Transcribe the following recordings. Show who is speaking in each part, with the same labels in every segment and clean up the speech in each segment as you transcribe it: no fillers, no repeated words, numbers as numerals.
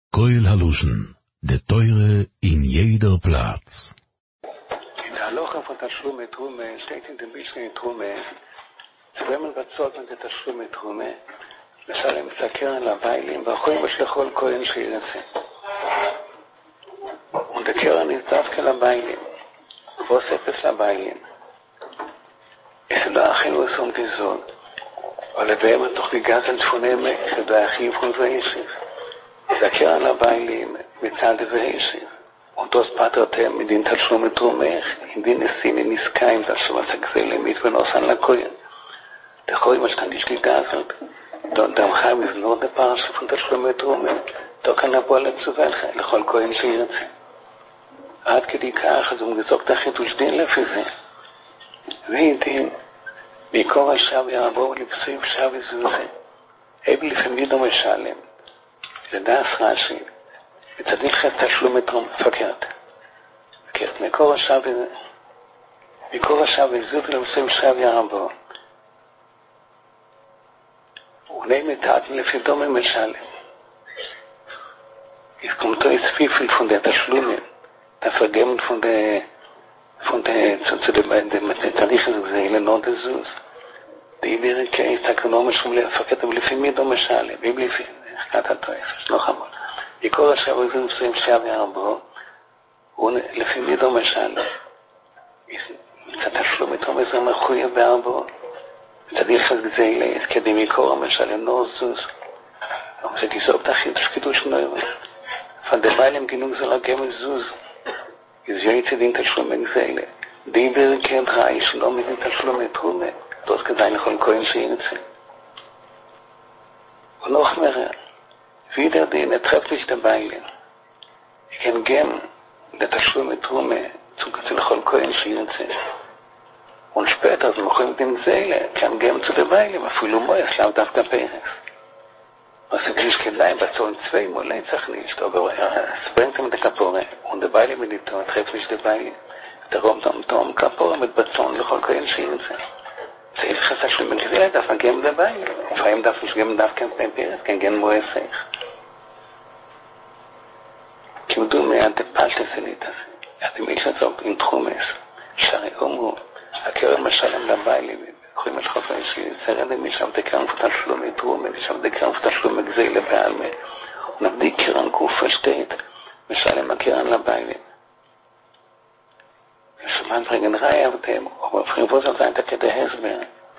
Speaker 1: Koil Haluschen, de Teure in jeder Platz.
Speaker 2: In der Halacha von Tashlum Trume steht in dem Bishrin Trume, wenn man bezahlt mit der Tashlum Trume, לשלם את הקרן לביילים, והחויים יש לכל כהן שירצה. Und der Kern ist דווקא לביילים, ואוספת לביילים. Es ist da achim was die Sohn. Aber wenn man doch die ganzen Tfuneme, es ist da achim von Veishif. Der Kern לביילים, מצד Veishif. Und das Patertem mit den Tashlum Trumech, in den es sind in Iskaim, das was Gzele mit Venosan LaKoyen. Der Koyen was kann nicht gegazelt. Dann haben wir nur die Parasche von der Schlumme Trume. Da kann er wohl zu welchen, לכל כהן שירצה. עד כדי כך, אז הוא מגזוק תחיתוש דין לפי זה. והייתם, מקור השב ירבו לפסיב שב יזוזה. אב לפעמים לא משלם. זה דס רש"י. וצדיק את תשלום טרום פקרת. מקור השב יזוזה לפסיב שב ירבו. Und nehmt Taten לפי דומה משלם. Es kommt ein Zwiebel von der Tashlumim, der Vergebung von der zu dem Tarichen gesehen, und das ist die Ibirike ist ökonomisch vom Verkehr לפי מי דומה משלם, לפי חקת התואף, noch einmal. בכל השבוע זה מסוים שב ירבו, ולפי מי דומה משלם. מצד תשלום יתרום זה מחויב בארבו. תדיח את זה אליס, כדי מקור המשלם נורסוס. אבל זה תיזוק תחיל תשקידוש נוירו. פנדביילים גינוג זה לגמל זוז. איזו יצדין תשלום מגזלה. די ברכד ראי שלא מדין תשלום תרומה. דוס כדאי לכל כהן שירצה. ונוח מראה. וידר דין הטרפליש דביילים. כן גם לתשלום תרומה. צוקצה לכל כהן שירצה. Und später, so machen wir den Seele, kann geben zu der Weile, aber viel Moes, laut auf der Peres. Was ist nicht gelein, was sollen zwei Molein sich nicht, aber es bringt mit der Kapore, und der Weile mit dem Ton, trifft nicht der Weile, der Raum Tom Kapore mit Bazon, lechol kein Schienen sein. Das ist einfach, dass man gesehen darf man geben der Weile. Und vor allem darf nicht geben, darf kein Peres, kann gehen Moes sich. כמדו מעט הפלטה סליטה. אתם מישהו עם תחומס, שרי אומרו, הקרן משלם לביילים, יכולים לשחוף שיצרד משם דקרן פתשלום יתרום, משם דקרן פתשלום מגזי לבעלמה. ונבדי קרן גופה שתית, משלם הקרן לביילים. ושמן פרגן ראי עבדם, או בפכים בוזר זה הייתה כדי הסבר.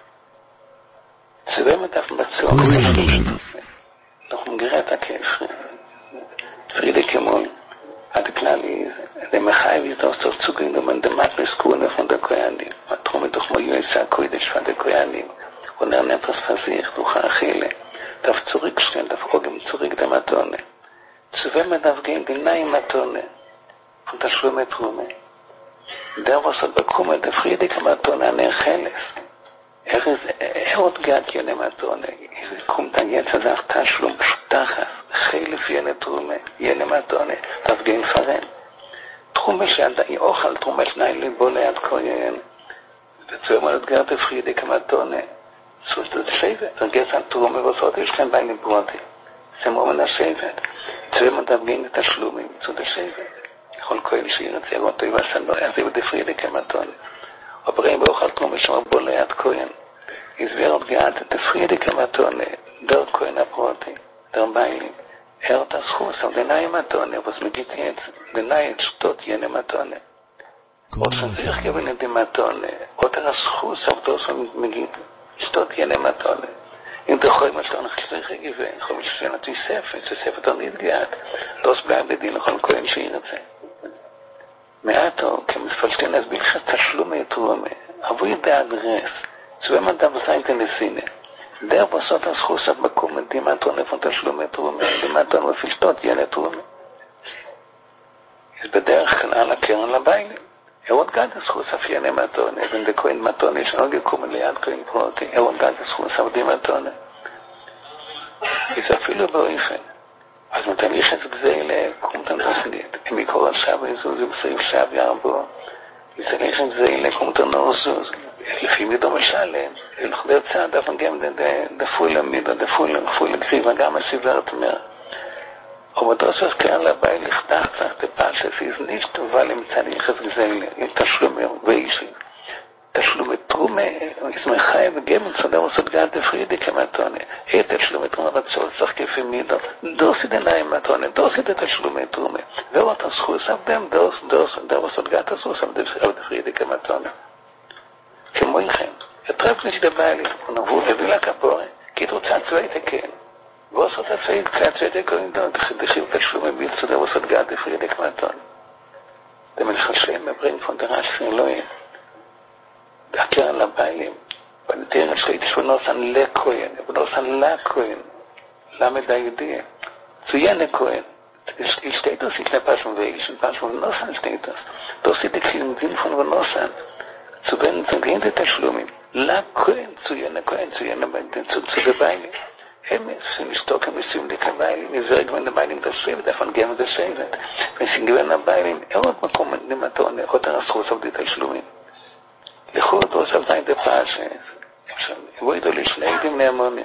Speaker 2: צבם את אף בצור. אנחנו מגרה את הכיף. פרידי כמול. Hat klarlich, der Mechai wird aus der Zugriff und der Matriskuene von der Koyanim. Matrum doch mal Jösa Koidesh von der Koyanim. Und etwas versicht, durch Achille. Darf zurückstellen, darf Ogem zurück der Matone. Zu wem darf gehen, die neue Matone von der Schlumme Trume. Der, was hat bekommen, der Friedrich Matone an der Cheles. Hat gar keine Matone. Kommt dann jetzt und sagt, Taschlum, Stachas, Chelef, jene Trume, jene Matone, das gehen verrennt. Trume, שאתה אוכל, Trume, שניים ליבו ליד כהן. וצריך אומרת גרת הפרידי כמתונה. זאת השבט. תרגס על Trume, ועושות יש כאן בין ליבותי. זה מומן השבט. צריך מדרגים את השלומים. זאת השבט. יכול כהן שירצה אותו, ועשן לא יעזיב את הפרידי כמתונה. וברים באוכל Trume, שמרבו ליד כהן. הסביר עוד גרת את הפרידי כמתונה. דר כהן הפרוטי. דר ביילים. das Haus auf der neue Matone, was mir geht jetzt, der neue Stott jene Matone. Und von sich gewinnen die Matone, oder das Haus auf das, was mir geht, Stott jene Matone. In der Choi, man steht noch schlechter gewesen, ich habe schon natürlich Sefer doch nicht gehabt. Das bleibt bei dir noch ein Kohen Schirze. Meato, kann man verstehen, als bin ich Tashlum Trume, aber wie der Adress, so wenn man da was sagt in der Sinne, der, was hat das Haus bekommen, die Matone von der Schlumme Trume, die Matone, was ist dort, jene Trume. Es bederach kann alle Kern לביילים. Hat gar das Haus auf jene Matone, wenn der Kohen Matone ist auch gekommen, ליד Kohen Proti, hat gar das Haus auf die Matone. Ist אפילו באופן. אז מתהליך את זה, kommt dann das nicht. Im Mikor al-Shabbos, so sie בסעיף שב ירבו, מתהליך את זה, kommt dann noch so, לפי מידו משלם, לכדי צעד, אבל גם דפוי למידו, דפוי לגריבה, גם הסיברת אומר. Aber das, was Kern dabei liegt, sagt der Pascha, es ist nicht, weil im Zadiches gesehen, im Taschlume, Weishi. Taschlume Trume, ist mir Chai, gegeben zu dem, was hat gerade der Friede, Kematone. Taschlume Trume, aber so, sag ich für mich, das ist der Neue Matone, das ist der Taschlume Trume. Wer hat das Schuss auf dem, das, und der, was hat gerade das Schuss auf der Friede, Kematone. Kemoichem. Trefft sich dabei, und dann wurde will Kapore, geht uns an zweite kennen. Was hat das zweite können da? Die Schild Taschlume Bild zu der, was hat gerade der Friede, Kematone. Der Mensch Hashem bringt von der Rasch in Lohe. Der Kern Labailim, weil der Terren steht, ich benutze an Lekoyen, ich benutze an Lakoyen, Lamed Ayudie, zu jene Koyen. Ich steht das, ich ne Paschum Wegisch, in Paschum Venossan steht das. Das ist der Sinn von Venossan, zu wenden, zu gehen der Tashlumim. Lakoyen, zu jene Koyen, zu jene Beilim, zu der Beilim. Emes, wenn ich stocke, mit ihm die Beilim, ich sage, wenn der Beilim das schreibt, davon gehen wir das schreibt. Wenn sie gewinnen an Beilim, hat man kommen, nicht mehr tun, hat das Schuss auf die Tashlumim. לחוט ראש על זין דפאשס, בואי דולי שניידים נאמונים.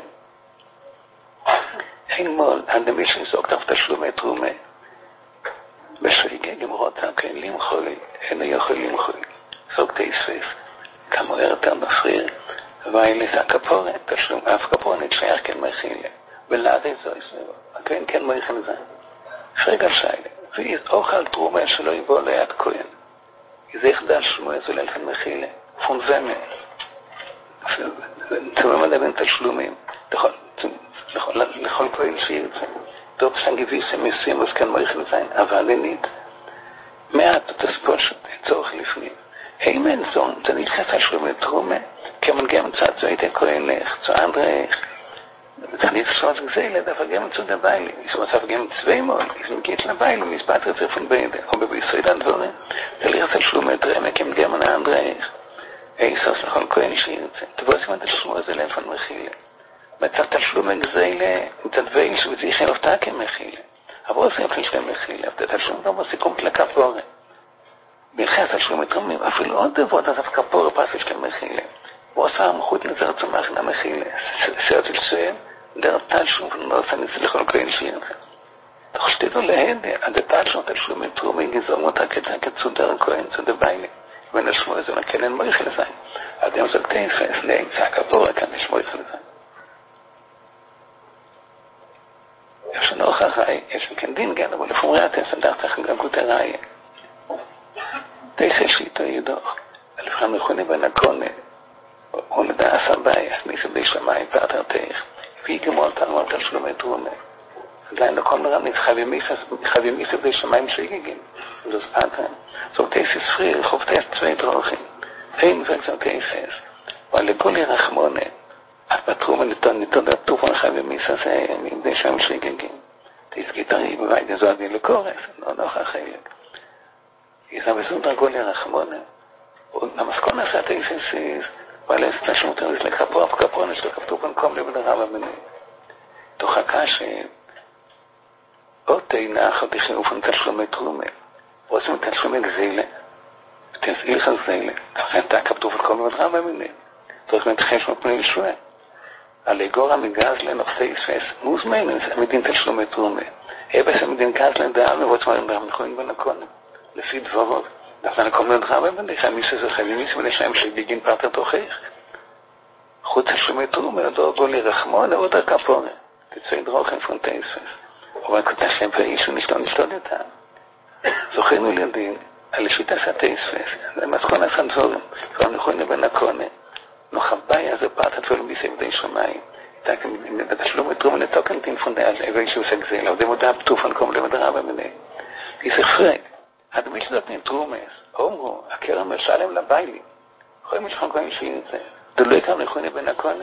Speaker 2: אין מול, הנדמי שנסוק תף תשלומי תרומה. בשריגי גמרות כן למחולי, אינו יכול למחולי. סוק תייספס, כמה הרתר מפריר, ואילי זה הכפורת, תשלום, אף כפורת שייך כן מחילה. ולעדי זו יסביבו, הכן כן מחיל זה. שרגע שיילה, ויש אוכל תרומה שלא יבוא ליד כהן. זה יחדל שמואל זולל כן מחילה. von Wemme. Wenn man den Tashlumin, לכל פועל שירצה. דוק שם גביסה מיסים, אז כאן מריך לזיין, אבל nicht. מעט, das פשוט, צורך לפנים. אם אין זון, זה נתחס תשלומי תרומה, כמן גם צד זו היתה כהלך, צו אנדרך. זה נתחס גזלת, אבל גם צו דביילים. יש מצב גם צווי מול, יש מגיע לביילים, מספת רצף פון בידה, או בביסויד הדבורים. זה ליחס תשלומי תרומה, כמן גם אנדרך. איסוס לכל כהן שירצה. תבוסים את השלום הזה לאפן מחילה. מצב תשלום הגזילה, תדוויל שבזה יחל אופתה כמחילה. אבל עושה יפל שלם מחילה, תשלום לא בסיכום לכפורה. בלחי תשלום מתרמים, אפילו עוד דבות, אז אף כפורה פסל שלם מחילה. ועושה המחות נזר צומח למחילה. סרט של שם, דרך תשלום ונעושה ניסי לכל כהן שירצה. תחשתידו להדה, עד תשלום תשלום מתרומי גזום אותה כצודר כהן, צודר ביילי. wenn es schmoi so eine kennen Meuchel sein. Also dem sagt er, es lehnt, sag Apora kann nicht Meuchel sein. Ja, schon auch eine Reihe, יש לי כן דין גן, אבל לפעמים ראית es dachte ich גם gute Reihe. תשע שיטו ידוך, לפעמים נכונים בין הקונה, ולדע עשה בעיה, ניסה בי שמיים פאטר תך, והיא גמות על מות על שלומי תרומה. Sein der Konrad nicht Chavi Misa bei Shemaim Shigigim. Das Pater. So Tesis früher, ich hoffe, zwei Drogen. Ein sagt so Tesis. Weil der Koli Rachmone, auf Patrum nicht der Tuf von Chavi Misa in bei Shemaim Shigigim. Das geht da eben weiter, so wie Lekores, noch achelig. Ich habe so der Koli Rachmone. Und am Skona sagt Tesis ist, weil es das schon ist, Kapor nicht, Kaptur von Komle mit der Rama Bene. Doch Akashi, עוד תאינח עוד יחנוף עם תשלומי תרומה. רוצים תשלומי גזילה, ותסעיל לך גזילה. אחרי אתה כפתוב את כל מדרה במינים. צריך להתחש מפני ישועה. הלגורה מגזלן נוחסי יספס. מוזמן, זה מדין תשלומי תרומה. אבס המדין גזלן דעה מבוץ מרים דרם נכונים בנקונה. לפי דברות. דווקא לכל מדרה במינים. חייב מיסה זה חייב מיסה ולשם שבגין פרטר תוכיח. חוץ תשלומי תרומה, עוד גולי רחמון, עוד הכפורה. תצאי דרוכן פרונטי יספס. אבל כותב להם ואישו נשתות איתם. זוכרנו לידין, על שיטה סטייספס, זה מתכון הסנזורים, כבר נכונים לבן הקונה, נוחבאי הזה פרטת ולא ביסי בדי שמיים, בתשלום ותרום לתוקן תינפונדי על ואישו סגזל, אבל דמודה פתופן קום למדרה במיני. יספרי, הדמי שזאת נתרומס, אומרו, הקרם משלם לביילי, יכולים משכון כל אישי את זה, דלוי כאן נכונים לבן הקונה,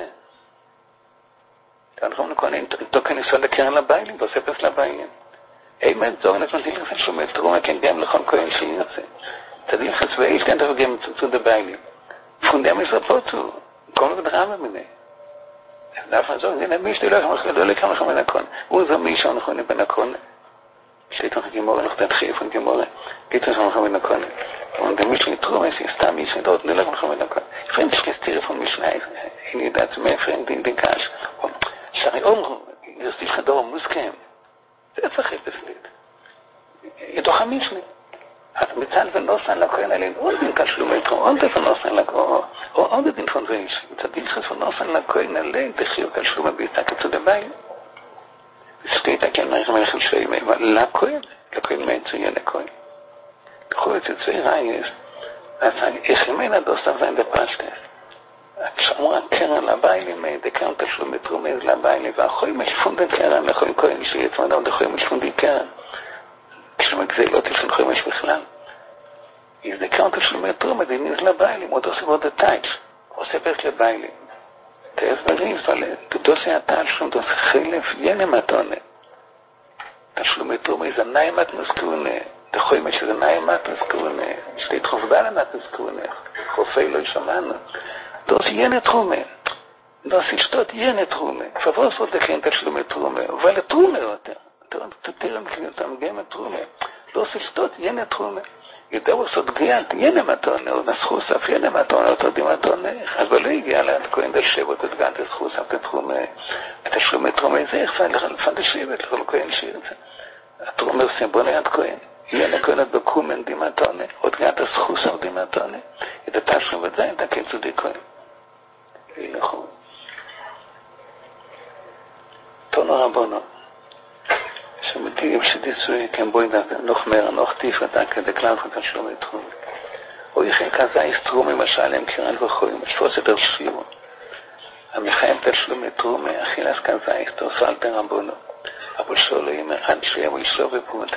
Speaker 2: אנחנו נקונים, תוקן ניסוע לקרן לביילים, בספס לביילים. אימן זו, אנחנו נתיל לך שומע תרומה, כן גם לכל כהן שירצה. תדיל לך צבאי, כן תבוא גם צוצות הביילים. פונדם יסרפותו, כל מדרמה מיני. דווקא זו, הנה מי שתלך, לא לקרן לך בין הקון. הוא זו מי שאנחנו נבין הקון. שתית לך גמורה, אנחנו תתחיל פון גמורה. גיט לך בין הקון. und מי שתרומה, סתם מי שתות, נלך לך בין הקון. פרנד שכסתיר פון משנאי, הנה ידעת מי פרנד דין קש. שרי אומרו, יוסטיל חדור מוסכם. זה צריך בסנית. ידוך המשנה. אז מצד ונוסן לכהן עלינו עוד דין כשלומי תרום, עוד דין ונוסן לכהן, או עוד דין פון זה אישי. מצד דין חס ונוסן לכהן עלינו, תחיו כשלומי ביתה כצוד הבית. וסתית הכן מריך מריך לשאימי, אבל לכהן מצוין לכהן. לכו את זה רייס, אז איך ימינה דוסה זין בפשטס. כשאמרה קרן לביילים, דקרן תשלומי תרומי לביילים, ואחוי משפונדן קרן, לכל כהן שיצמדם, דחוי משפונדן קרן. כשמגזלות יש לנו חמש בכלל. אז דקרן תשלומי תרומי, דניז לביילים, עוד עושה עוד הטייץ', עושה פרס לביילים. תסבריז, אבל דוסי התשלום, דוסי חילף, ינם מתונה. תשלומי תרומי זה נאימת מסכונה. דחוי שזה נאימת מסכונה. שתית חופדה לנת מסכונה. חופי לא ישמענו. דוסי ינא תרומה. דוסי שתות ינא תרומה. כבר עושות דקרן תשלומי תרומה. אבל תרומה יותר. תתרם אותם גם תרומה. דוסי שתות ינא תרומה. יותר עושות גריעת ינא מתונה. או נסחו סף ינא מתונה. אותו די מתונה. אבל לא הגיע לעד כהן דשבת. את געת נסחו סף תתרומה. תשלומי תרומה זה איך לפן דשבת. לכל כהן שירצה. התרומה עושים בוא ליד כהן. ינא כהן עד בקומן די מתונה. עוד געת נסחו סף די מתונה. את התשלום וזה את הקצו די כהן. הלכו. תונו רבונו. שמתיגים שדיצוי כן בואי נוח מר, נוח טיף אתה כדי כלל חותם שלום לתחום. או יחל כזה יסתרום למשל הם קירן וחויים, שפוס את הרשימו. המחיים תשלום לתרום, אכילס כזה יסתרסו על תרבונו. אבל שואלו ימר עד שיהיה וישלו בפרוטה.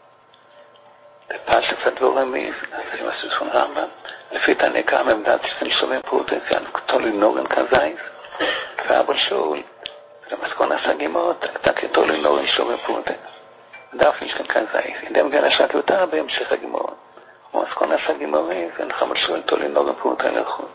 Speaker 2: דפש לפת ורמיז, אז אני מסוס פון רמב"ם, לפי תנקה ממדד שתנשלום פרוטה, זה תולי נורן כזה, ואבל שאול, למסכון הסגימות, אתה כתולי נורן שלום פרוטה. דף יש כאן כזה, ידם גן השק יותר בהמשך הגימורת. ומסכון הסגימורי, זה נחמד שואל תולי נורן פרוטה לרחוב.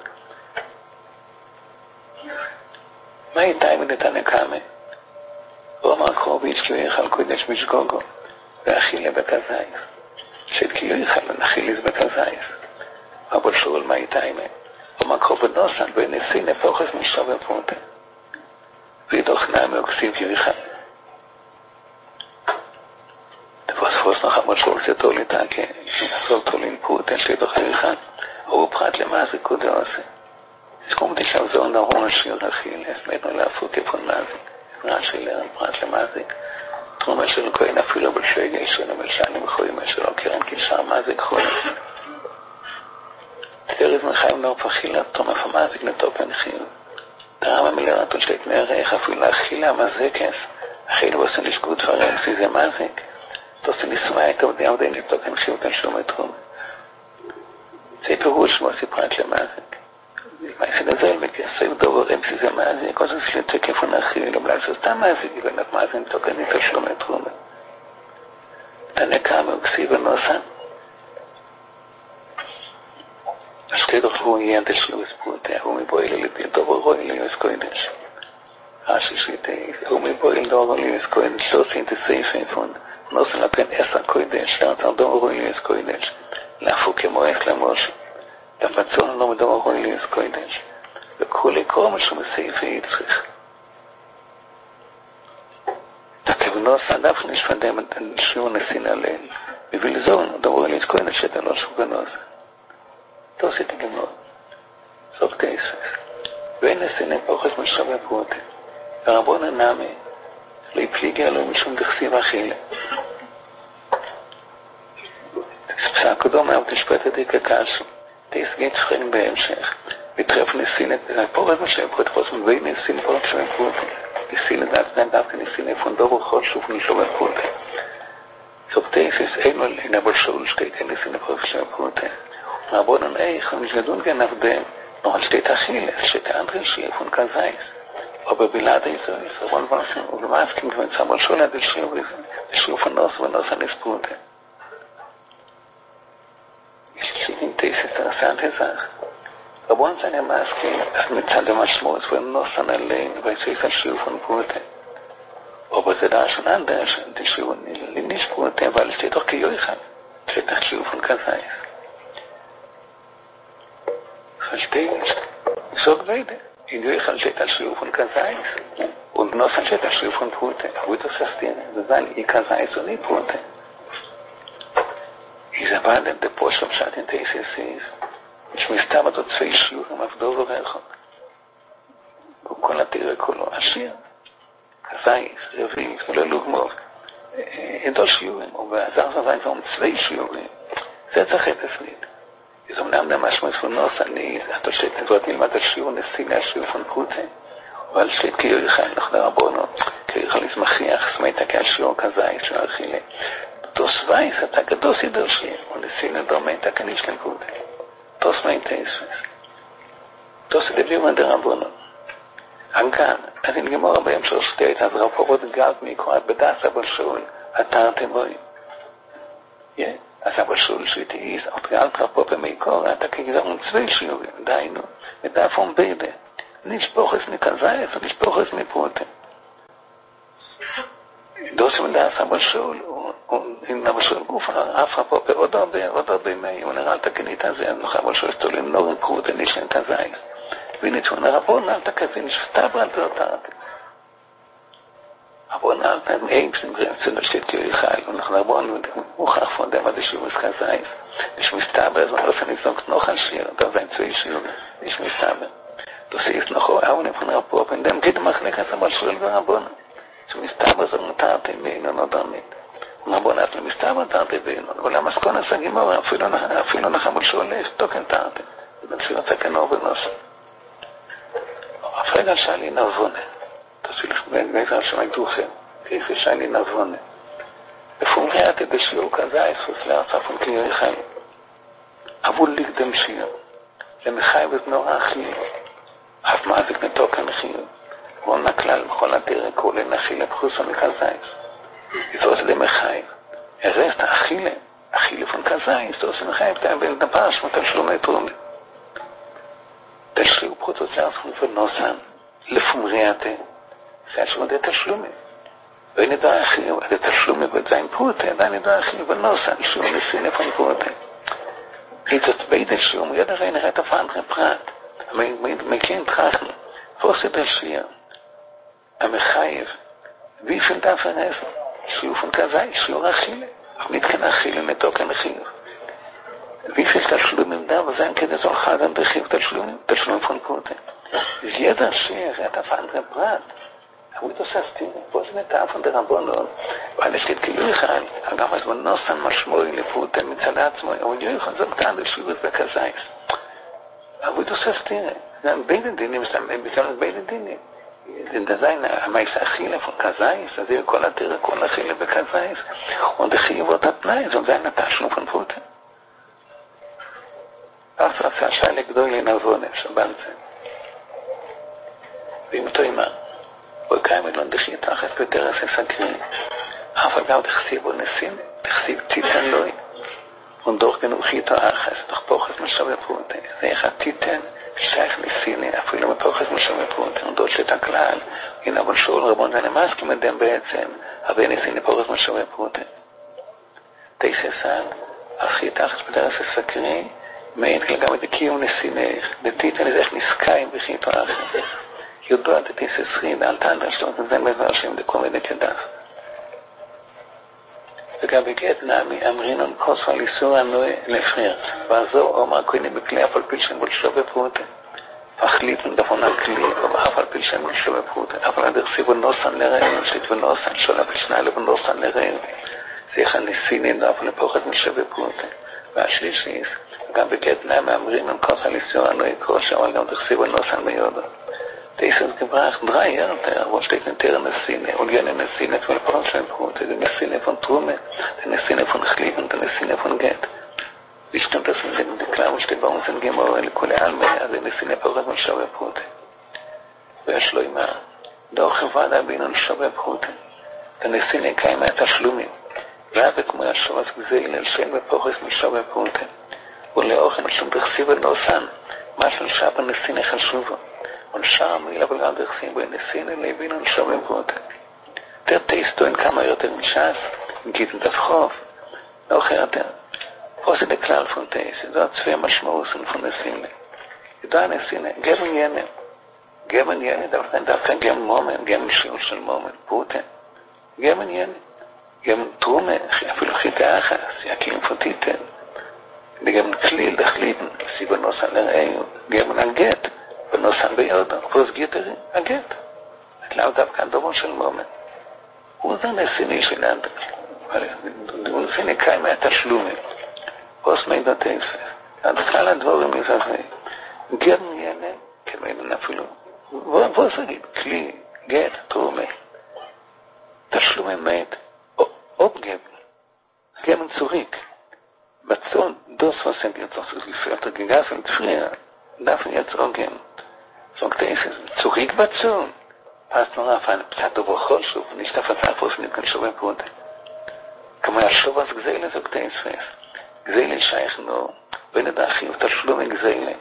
Speaker 2: מה איתה אם נתנה קמה? הוא אמר קרוביץ' כי הוא יחל קודש משגוגו, ואכילה בקזייס. כי הוא יחל ונחילס בקזייס. אבל שואל מה איתה אם? הוא אמר קרוביץ' נוסן, ונסי נפוחס משלום פרוטה. וידוך נעמי אוקסיב יריחן. תפוספוס נחמד שואל שתולי תקה, שנסול תולין פרוטה שתוך יריחן, הוא פרט למה זה קודה עושה. סכום דשאו זו נרון שיר אכילס, מתנו להפות יפון מזיק, רשי לרן פרט למזיק, תרומה של כהן אפילו בלשוי גשרן ומלשנים וחויים שלו, קרן קישר מזיק חולים. תרז מחיים נור פחילה, תרומה פמזיק נטופן חיר. תרם המילרתו שלית מערך, אפילו להכילה מזיקס, אכילו עושה לשקות דברים, סיזה מזיק, תעושה ניסומה את עובדי עובדי נטופן חיר ותשלום את תרום. זה פירוש מוסי פרט למזיק. ואיך נזל מכסף דוברים שזה מזיק, כל זה שלטה כיפו נכיל, אבל זה סתם מזיק, ובנת מזיק תוקן את השלום את תרומה. תנקה מאוקסיב ונוסן. השקי דוחבו יהיה תשלום ספורטה, הוא מבועיל ללפי דובר רואי ליוס קוידש. השישית, הוא מבועיל דובר ליוס קוידש, לא סינטי סייפי פון, נוסן לפן עשר קוידש, שאתה דובר רואי ליוס קוידש, להפו כמו איך למוש. תפצון לא מדבר רואי ליוס קוידש, וכולי קורא משהו מסייפי יצריך. תכבנוס עדף נשפדם את שיעור נסין עליהם, בביל זון, דובר ליוס קוידש שאתה לא שופנוס. תעשית גמור, סוף כסף. ואין נסין פוחס משחווה פרוטה. הרבון הנמי, לא יפליגי עלו משום דחסיב אכילה. פסק קודום היה תשפטת כקשו. תסגית שכן בהמשך, וטרף נסין את הפורט משם פרוטה, חוסם ואין נסין פורט משם פרוטה. נסין את זה דווקא נסין איפון דובר חוד שוב נשלום פרוטה. סוף תפס אינו לנבל שאול שתית אין נסין פורט משם פרוטה. רבונן איך, נשגדון גן עבדם, נוכל שתית אכילס, שתית אנדרי שיפון כזייס. או בבלעד איזויס, רבון ורסים, ובמאסקים גוון סמול שולד לשיוף הנוס ונוס הנספרוטה. יש שירים תייסס תרסן תזך. רבון זה נמאסקים, אז מצד המשמעות ונוסן עליין, ויצויס על שיוף הנפרוטה. או בזדה של אנדר, שתשיעו לנשפרוטה, אבל שתית תוך כיוחד, שתית שיופון כזייס. Verstehst? So weiter. In der Fall steht als Schiff von Kasais. Und Nosan steht der Schrift von Brute. Aber das verstehen. Das sein, ich kann sein, so nicht Brute. Ich sage, der Porsche schaut in der ICC. Ich muss da aber so 2 Schuhe auf Dover Rechon. וכל התירה כולו, השיר, כזייס, רביס, וללוגמוב, עדו שיעורים, ובעזר זוויים פעם 2 שיעורים, זה צריך את הסנית. אז אמנם ממש מפונוס, אני, אתה שתזאת נלמד על שיעור נסיני, השיעור פונקוצה, אבל שתקיעו יחי, אנחנו רבונו, כי יחל לזמחיח, סמייתה כהשיעור כזייס, שערכילה. תוס וייס, אתה גדוס ידור שיר, ונסיני דומייתה כניש לנקודה. תוס מייתה יספס. תוס ידביום עד רבונו. אנכן, אז אם גמור הבאים של שתית, אז רפורות גלת מקורת בדס אבל שאול, אתרתם בוי. אז אבל שאול שתהיס, עוד גלת רפו במקור, אתה כגזרון 2 שיעורים, דיינו, ודאפון בידה, נשפוחס מכזייס ונשפוחס מפרוטה. דוס ודאס אבל שאול, אם אבל שאול גוף, אף רפו בעוד הרבה מי, הוא נראה על תקנית הזה, אבל שאול סתולים נורם פרוטה, נשלם כזייס. וניצון הרבון אל תקזין שפטבר על תאותרת. רבון אל תאם אייפסים גרמצון שתיו יחי, ואנחנו רבון מוכח פונדם עד שיעור מסכזייס. יש מסתבר, אז לא סניזוק נוכל שיר, דו זין צוי שיר, יש מסתבר. תוסיף נוחו, אהו נפון רפו, פנדם גיד מחלקת אבל שרל ורבון. שמסתבר זו נתרתי בעינון עוד עמית. רבון אל מסתבר תרתי בעינון, אבל המסכון עשה גימור, אפילו נחמול שולש, תוקן תרתי. ובנשיר הצקנו בנושא. הפרד על שאני נבונה, תוסיף באיזה על שמי דוחה, כיפה שאני נבונה. בפומריאתי בשיעור כזה, איסוס לארצפון כירי חיים. אבול לקדם שיר, למחי וזנור האחים, אף מעזיק נתוקן חיר, ועון הכלל בכל הדרך, כולי נחילה בחוסו מכזייס. איזוס למחי, הרסת אחילה פון כזייס, תוסיף מחי, בין דבר שמות שלומי תרומי. תשליו פרוטוס לארצפון ונוסן, לפומריאתה, זה השמודי תשלומים. ואין ידע אחי, זה תשלומי בזין פרוטה, עדיין ידע אחי ונוסן, שיעור נסין לפון פרוטה. איזאת בידה שיעור, ידע ראי נראית הפענטרי פרט, מכין תחכנו, פוסט השיר, המחייב, ויפל דף הרסו, שיעור פון כזי, שיעור אחילה, אבל נתקן אחילה נתוקן אחילה. ויפל תשלומים דה, וזין כדי זו חדם בחיב תשלומים פון פרוטה. Jeder Schier hat auf andere Brat. Aber das heißt, wo ist nicht davon der Rabbonon? Weil es geht gelüge an. Aber was man noch dann mal schmoi, Lefute, mit Salatzmoi, und Jöchen sagt dann, das Schuhe ist bekazais. Aber das heißt, dann beide Dinge, beide Dinge. Denn da sein, am Eis Achille von Kazais, also ihr Kolatire, Kol Achille bekazais, und der Chivot hat nein, so sein Taschen von Pute. Das war wahrscheinlich Gdoi in Avone, Shabbanze. ואם תאימה, בואי קיים אלון דחי תחת בדרס הסגרי, אבל גם תחסיבו נסין, תחסיב תיתן לוי, ונדוח גנוכי איתו אחס, תוך פוחס משווה פרוטה, זה אחד תיתן, שייך נסיני, אפילו מפוחס משווה פרוטה, ונדוח שאת הכלל, הנה אבל שואל רבון זה נמאס כמדם בעצם, אבל נסיני פוחס משווה פרוטה. תייססן, אחי תחת בדרס הסגרי, מעין גם את הקיום נסינך, דתיתן איזה איך נסקיים בכי איתו אחס. יודעת את איססרי, ואל תעלה שלו, זה מבר שם דקום ודקדף. וגם בגט נעמי אמרינון כוס על איסור הנוי לפריר, ועזור אומר כהנה בכלי אף על פיל שם בולשו בפרוטה. והחליטון דפון על כלי, ואף על פיל שם בולשו בפרוטה. אבל הדרסי בנוסן לרעיון, שית בנוסן, שולה בשנה לבנוסן לרעיון. זה יחד ניסינין דף לפוחת בולשו בפרוטה. והשלישיס, וגם בגט נעמי אמרינון כוס על איסור הנוי כוס, אבל גם דרסי בנוסן מיודו. Das ist gebracht 3 Jahre, wo steht in der Messine, und jene Messine von Porzellanbrot, die Messine von Trume, die Messine von Chlieb und die Messine von Gett. Wie stimmt das in dem Deklar, wo steht bei uns in Gemor, in Kule Alme, die Messine Porzellan und Schabebrot. ויש לו אימה, דוח ועד הבין und Schabebrot, die Messine קיימה את השלומים, רבי כמו השובס גזיל, אל שם בפוחס משאbebrot, ולאוכן שום תחסיב ונוסן, מה של שבת Messine חשובו. Und Scham, ich habe gerade gesehen, bei der Szene leben und schon im Brot. Der Testo in Kammerjote mit Schaß, in Gitten das Hof. Auch hat was ist der Klall von Testo? Da 2 Maschmausen von der Szene. Da eine Szene, geben jene. גמן ילד, אבל דווקא גם מומן, גם משיעור של מומן, פרוטה. גמן ילד, גם תרומה, אפילו חיטה אחת, יקים פוטיטן. וגם כליל, דחליטן, סיבה נוסן לראיו, גמן הגט, ונוסן ביודו, פרוס גיטרי, הגט. את לאו דווקא הדומו של מומן. הוא זה נסיני שלנו. הוא נסיני קיים מהתשלומים. פרוס מידע תפס. עד כלל הדבורים מזווה. גמן ילד, כמובן אפילו. בוא סגיד, כלי, גט, תרומה. תשלומי מת, או גמן צוריק. בצון, דוס וסנט יצא לפעט הגגס ולתפריע. דפן יצא גמן. זאת צוריק בצון. פס נורא פעם, פצעת דובו חול שוב, נשתף הצעה פרוס נתקן שובה פרוטה. כמו ישוב אז גזילה זו קטעי ספס. גזילה שייכנו בין הדרכים, תשלומי גזילה.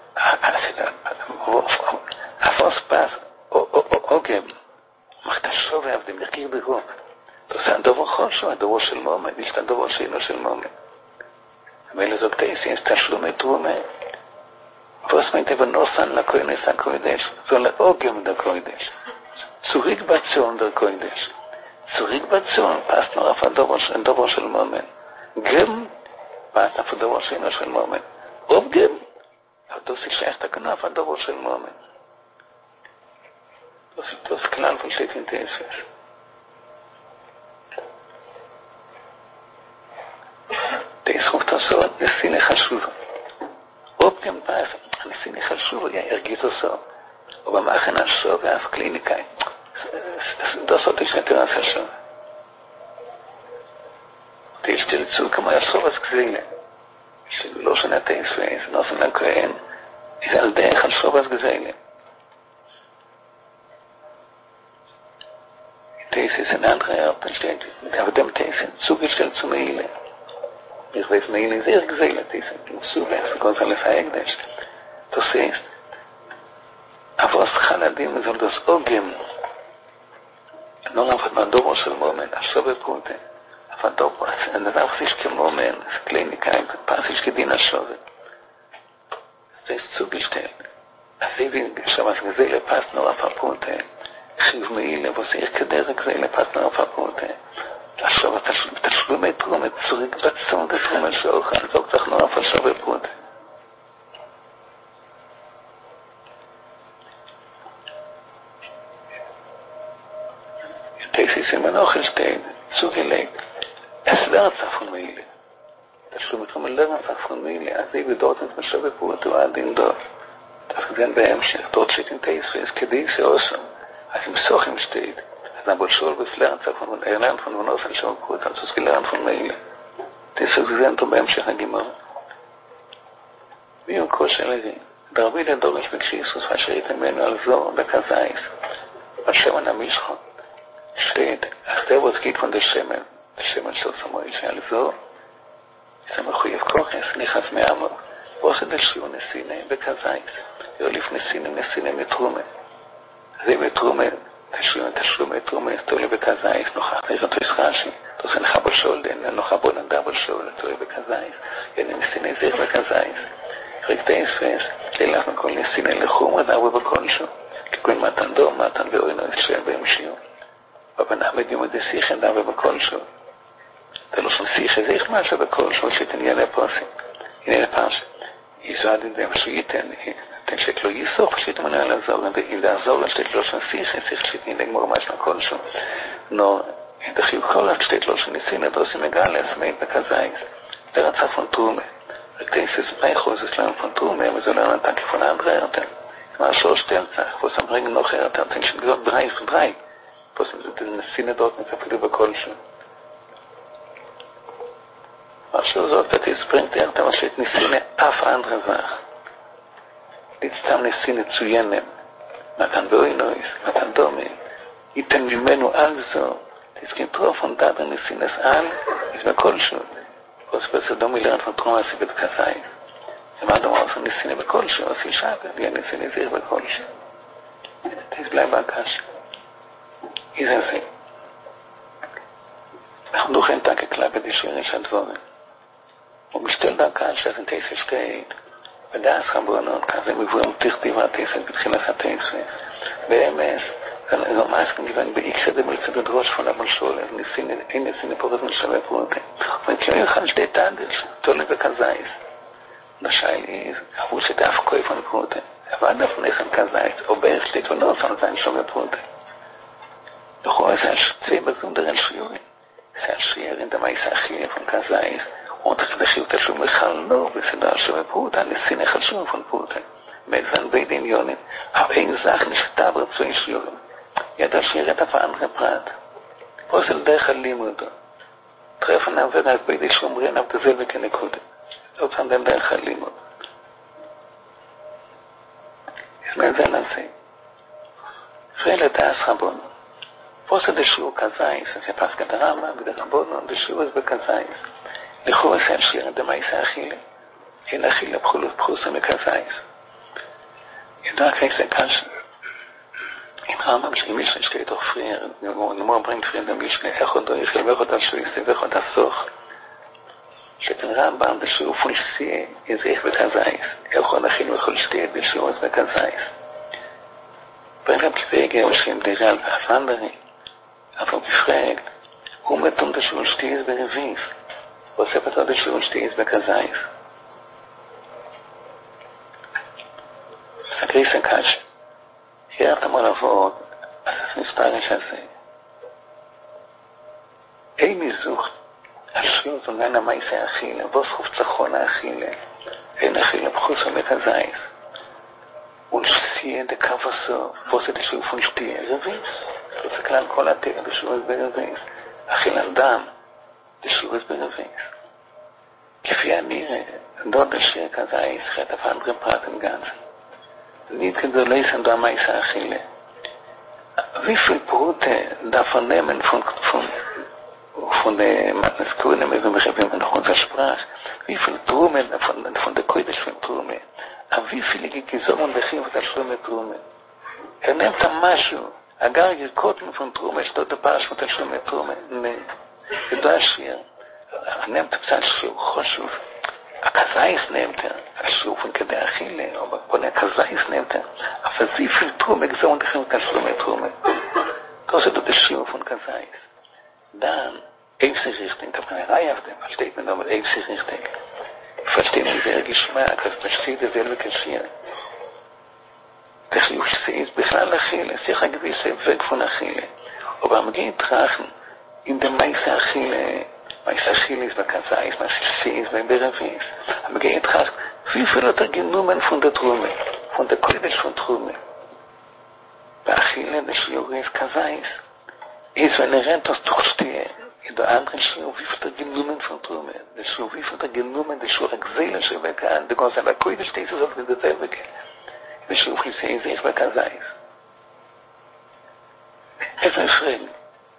Speaker 2: אפוס פס, או גמן. מחתשו ועבדים נרקיר ברוב. תעשה הדובו חול שוב, הדובו של מומן, נשתה הדובו שאינו של מומן. ואלה זו קטעי ספס, תשלומי תרומה. פרוס מיטה ונוסן לקוינס הקוידש, זו לאוגם דקוידש. צוריק בצון דקוידש. צוריק בצון, פס נורף הדובו של מומן. גם פס אף הדובו שאינו של מומן. רוב גם, דוסי שייך תקנוף הדובו של מומן. דוס כלל פשט אינטרסס. תסחוף תעשו, נסיני חשוב. רוב גם פס, נסיני חשוב, ירגיז עשו. ובמאכן עשו ואף קליניקאי. דוסות יש נתרס עשו. תשתלצו כמו יעשו אז גזילה. שלא שנתי סוויס, נוסן לקרן. זה על דרך על שוב אז גזילה. תייסס אין אנדרה ארפנשטייט. אבל דם תייסן, צוגל של צומאילה. Ich weiß mir nicht sehr gesehen, das ist so, das kommt alles eigentlich. Das heißt, aber was Chaladim soll das auch geben. Nur einfach mal Dobo של Moment, עכשיו בפרוטה. אבל Dobo, זה דבר sich כמומנט, זה Kleinigkeit, פסיsch gedien השווה. זה ist zugestellt. אז אם עכשיו אז גזילה פס נורא פרוטה, חיב מעילה, ועושה כדרך גזילה פס נורא פרוטה. עכשיו תשלומי תרומה צוריק בצון דתרומה שלך, זאת צריך נורא פשוט בפרוטה. תייסיס עם אוכל שתיים, צוגי לג, אסלר צפון מילה. תשלומי תרומה לרן צפון מילה, אז היא בדורת את משהו בפרוטה ועד עם דור. תפגזן בהמשך, דורת שתים תייסיס, כדי שעושם, אז עם סוחים שתיים. Aber schon beflern von Irland von Wohnhaus schon gut, also es gelernt von Mail. Das ist gesehen beim Schach gemacht. Wie ein Kurs erlegen. Da will der Dolch mit Jesus verschrieben, wenn also der Kasais. Was schon an Mischha steht, ach der was geht von der Schemen. Der Schemen soll Samuel sein also. Ist am Khuyef Kochs, nicht als mehr aber. Was ist der Schön Sine bei Kasais? Ja, lief Sine mit Trumme. Sie mit Trumme תשלומי תרומה תולי בקזאיס נוכח איך אתה ישחשי תעושה לך בשולדן נוחה בו נדע בשולדן תולי בקזאיס יני נסיני זיך בקזאיס רקטי אספס לילך מכל נסיני לחום רדאו בכל שו ככוי מתן דור מתן ואוינו ישם בהמשיר ובנה מדיום דסיך נדע בכל שו תלו שנסיך זיך משהו בכל שו שתניה לפוסי הנה לפרש יזועד את זה משהו ייתן תן שתלו ייסוך שתמנה לעזור אם לעזור לשתתלו שנסיך שתניה ממש לכל שו נו דחיו כל השתתלו שניסין הדוסי מגל לעצמי בקזאיס לרצה פון טרומה רכתיסס מייחו זה סלם פון טרומה וזה לא נתן כפון האנדרה הרטן מה שור שתלצח פוסם רגע נוחר הרטן תן שתגלות ברי פוסם זה נסין הדות נצפילו בכל שו משהו זאת תספרינט הרטן מה שתניסיני אף האנדרה זך נצטם ניסיני צוינם מתן באוינויס, מתן דומה ייתן ממנו על זו תסכים טרופון דאבר ניסינס על יש בכל שו פוספס דומי לרן פון טרומה סיבת קסאי ומה דומה עושה ניסיני בכל שו עושה שגר יהיה ניסיני זיר בכל שו תסבלי בקש איזה זה אנחנו דוחים תקה כלה בדישיר יש הדבורים ומשתל דקה שזה תסף שתהית ודאס רבונות, כזה מבואים תכתיב התסת בתחילת התסת. באמת, זה ממש כמובן באיקסה דמלצת הדרוש פונה מלשול, אין נסין לפורט מלשווה פרוטה. וכאילו יוכל שתי תעדל, תולה וכזייס. נשאי אבו שתאף כואף על פרוטה. אבל דף נסן כזייס, או בערך שתי תונות, אבל זה נשווה פרוטה. לכאורה זה על שצי בזונדר על שיורים. זה על שירים דמייס האחי פון כזייס. Und das hilft ja schon mal hallo, bis da schon gut, alles sind ja schon von Putin. Mit von beiden Jahren, aber eine Sache nicht da wird zu Jahren. Ja, das hier hat auf andere Prat. Was soll der Limud? Treffen wir das bei den Schumren auf derselbe Kennecode. So von dem der Limud. Ist mir sehr nahe. Viele das Rabon. Was ist der Schuh Kazais? Es ist fast der Rama mit der Rabon und der Schuh ist bei Kazais. לכאורה זה השיר דמייס האכילה. אין אכילה בחולות בחוסה מכזייס. ידע כיסה קשה. אין רמב"ם של מישהו שתי תוך פרייר, נמור ברינג פרייר דמישנה, איך עוד יחל ואיך עוד שויסה ואיך עוד הסוך. שתן רמב"ם בשיעור פולסיה, יזריך בכזייס. איך עוד אכילה וכל שתי בשיעור אז בכזייס. ברינג רב כבגר שם דירל ואפנדרי, אבל בפרק, הוא מתום בשיעור שתי אז ברביס. ועושה פתות השיעור שתיעיז בכזייס. סגריס הקש, יראת מול עבוד, אז מספר איש הזה. אי מיזוך, השיעור זונגן המייסה אכילה, בוס חוף צחון האכילה, אין אכילה בחוסו בכזייס. ולשסיע דקו הסוף, ועושה דשיעור פונשתיע, רביס. זה כלל כל התאר, דשיעור ברביס. אכילה דם. דשיעור ברביס. כפי הנראה, דוד השיר כזייס, חטא auf andere Praten ganz. Nicht so lesen da meist Achille. Wie viel Brote davon nehmen von der Matneskuren, wenn wir nach unserer Sprache, wie viel Trumen von der Kodesh von Trume, aber wie viele Gezogen bechiv der Schlume Trume. Nimmt משהו, אגר יקוטן von Trume, steht der Pasch von der Schlume Trume. זה השיר. נמת קצת שיעור חשוב. הכזייס נמת, השיעור פון כדי אכילה, או בונה הכזייס נמת, אבל זה פילטרו מגזון דחים כסלו מטרומה. תעושה דוד השיעור פון כזייס. דן, איפסי ריכטינג, כפני ראי עבדם, על שתית מנומר איפסי ריכטינג. פשטים מזה גשמק, אז פשטית את זה וכשיר. תחיוב שסייס בכלל אכילה, שיח הגביסה וגפון אכילה. או במגיע תרחן, אם דמייסה אכילה, mais Achilles bei Kazais, mais Schies bei Beravis. Aber geht raus, wie viel hat genommen von der Trume, von der Kodesh von Trume? Bei Achilles, der Schiur ist Kazais. Ist, wenn rennt aus durchstehe, in der anderen Schiur, wie viel hat genommen von Trume? Der Schiur, wie viel hat genommen, der Schiur Exelen, der Gott sagt, der Kodesh steht so, wie der selbe. Der Schiur ist bei Kazais. Es ist ein Frieden.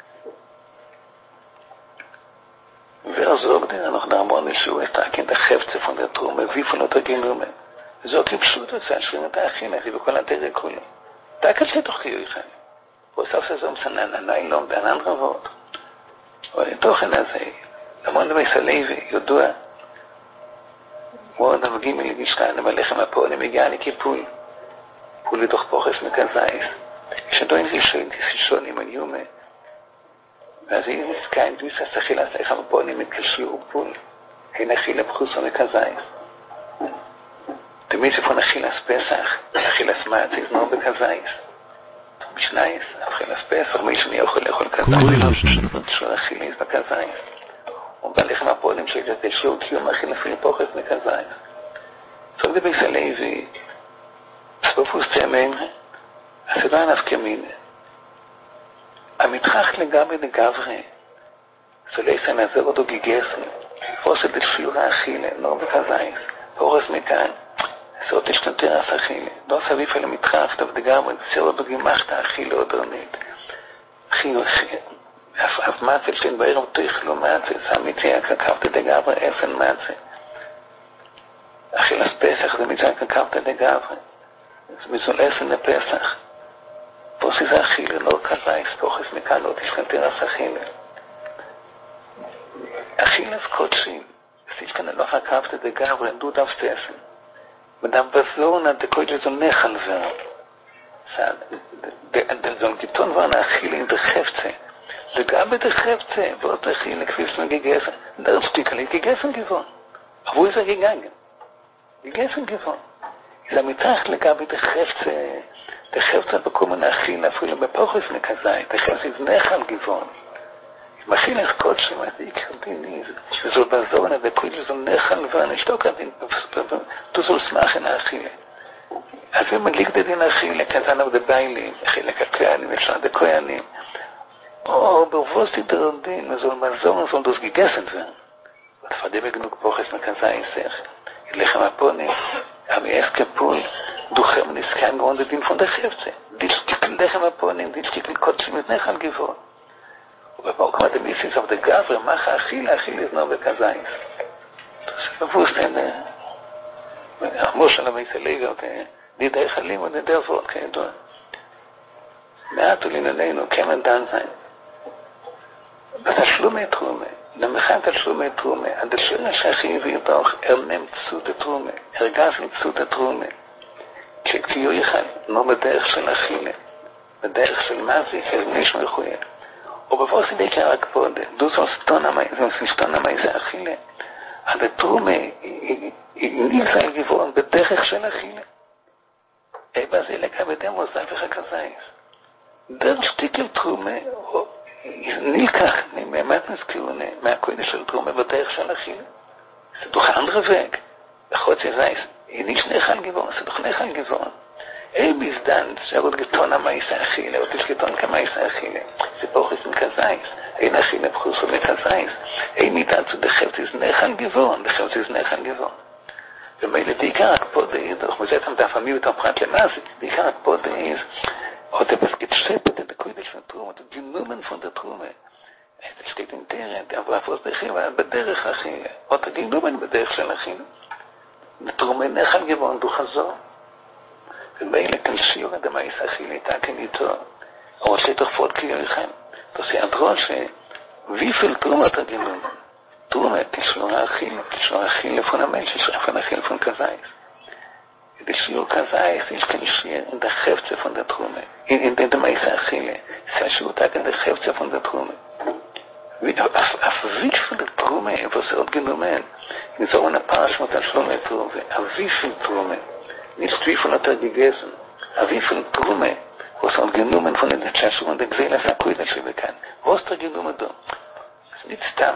Speaker 2: Wer sagt denn noch da mal nicht so, ist da kein der Hefte von der Trume, wie von der Genommen. So gibt es das schon da hin, wie bekommen der Kohle. Da kannst du doch hier rein. Was auf so ein Nylon der andere Wort. Und doch in das da man bei Saleve, Judua. Und da gehen wir nicht rein, aber lechem apol, mir gar nicht Pul. Pul doch poches mit Kazais. Ich habe doch nicht schön, die schon im Jume. אז אם נזכאים דויס הסחילה סייך המפונים מתקשיר ופול אין אכילה בחוסו מכזייס תמיד שפון אכילס פסח אכילס מעציז נו בכזייס משנייס אכילס פסח מי שאני יכול לאכול כזייס שור אכילס בכזייס ובליך המפונים שזה שור קיום אכיל אפילו פוחס מכזייס סוג דבי סלייבי ספופוס תאמן הסדרה נפקמינה המתחך לגמרי לגברי, זה לא יסן עזר אותו גיגסן, עושה בשיעור האכילה, לא בכזייס, הורס מכאן, זה עוד השתנתר האכילה, לא סביב על המתחך, טוב לגמרי, זה לא בגימחת האכילה עוד עונית. אף מצל שאין בערב תאכלו מצל, זה המציא הקקבת לגמרי, אפן מצל. אכילס פסח זה מציא הקקבת לגמרי, זה מזול אפן לפסח. פוסי זה אכילה, לא כזייס, פוחס מכאן, לא תשכנתר אכילה. אכילס קודשים, סיש כאן לא חכבת דגבר, דו דף ססן. Und dann Person hat der Koide so Nechal werden. So ein Giton war eine Achille in der Hefze. Legabe der Hefze, wo der Achille Quislen gegessen. Der Stückel ist gegessen geworden. Aber wo ist gegangen? Gegessen geworden. Ist mitach legabe der Hefze bekommen Achille, אפילו בפוחס מכזאי. der Hefze ist Nechal geworden. מכין איך קודשים, אז יקרבין איזה. זו בזונה, וקוידל זו נחל ואנשתוק, du sollst machen Achille. Also wenn man liegt in Achille, kann es auch dabei liegen, Achille Kakoyanim, Echad der Koyanim. Oh, bewusst die Drodin, man soll mal sagen, soll das gegessen werden. Und verdebe genug Poches mit Kazai sich. Ich lechem Aponi, aber erst kapul, du chem niskan gewohnt den von der Hefze. Die Stückel lechem Aponi, die Stückel Kotschen mit Nechal geworden. ובואו כמו אתם מיסיס auf der Gavre, mache Achille ist noch בכזאי. Das ist bewusst, המוש על המייסליגה, דידי חלים ודידי אבות, כידוע. מעט ולענייננו, כמן דן זין. בתשלומי תרומה, למחן תשלומי תרומה, הדשיר השכי הביא דוח, נמצאו תרומה, הרגז נמצאו תרומה. כשתהיו יחד, לא בדרך של Achille, בדרך של מזיק, הרמיש מחויה. ובבוא סידי כרק פודה, דו זו סטונה מי זה Achille. אבל תרומה היא ניסה גבעון בדרך של Achille. איבה זה לגבי דמוסי וחכזייס. דר שטיקל תרומה נלקח באמת נזכירונה מהקודש של תרומה בדרך של Achille. זה דוח אנדרווק. בחוץ יזייס, היא נשנך גבעון, זה דוח נך גבעון. ביזדן, שעוד גטון המייסה Achille, עוד יש גטון כמייסה Achille. זה פוחס מכזייס. אין Achille בחוסו מכזייס. מידע zu der Hälfte ist Nechal geworden, der Hälfte ist Nechal geworden. ומילא בעיקר הקפודה ist, אנחנו מזהים את הפעמים את הפרט למעשה, בעיקר הקפודה ist, עוד הפסקית שפט את הקודש של תרומה, את הגינומן von der Trume. זה steht in deren, aber auf der Achille, בדרך Achille, עוד הגינומן בדרך של Achille. תרומה Nechal geworden, du חזור. ומילא כאן שיעור הדמייס Achille, איתה כאן איתו, אבל שתוכפות כיוריכם. תעשי הדרוש wie viel Trumme hat genommen? Trumme, Kishor Achille von der Mensch, von Achille von Kazais. Der Shiur Kazais ist kein Shiur in der Hefze von der Trumme. In der Meise Achille. Es ist ein Shiur-Tag in der Hefze von der Trumme. Auf wie viel Trumme, was hat genommen? In so einer Parash mit der Schlumme Trumme. Auf wie viel Trumme? Nicht wie viel hat gegessen. Auf wie viel Trumme? Was hat genommen von der Tschashur und der Gseele Sakuida bekannt. Was hat genommen da? Es ist nicht סתם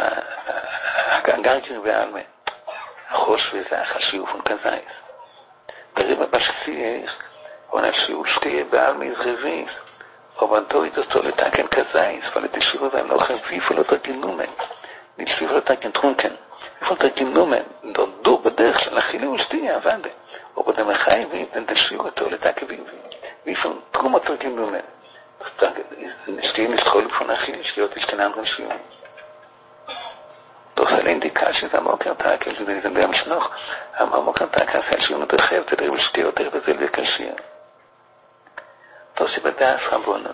Speaker 2: הגרגר בעלמה. החוש וזה החשיעו von Kazais. ברבע בשציח, עונה שיעור שתהיה בעלמה יזרביס. אבל דו יתוסו לתקן Kazais, אבל לתשירו והם לא חביפו לו תגינומן. נתשירו לו תקן טרונקן. איפה תגינומן? דו בדרך של Achille ושתהיה, עבדה. או בדם החייבים, תשירו אותו לתקן wie viel Trumme hat genommen? Stehen ist Cholik von Achille, steht ist kein anderer Schild. Doch allein die Kasche ist am Okertag, also das ist am Schnoch, am Okertag hat er schon unterhält, der steht auch der selbe Kasche. Das ist bei das Rabonen.